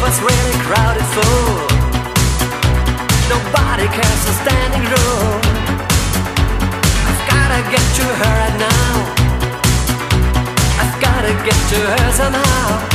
was really crowded full. Nobody cares a standing room. I've gotta get to her right now. I've gotta get to her somehow.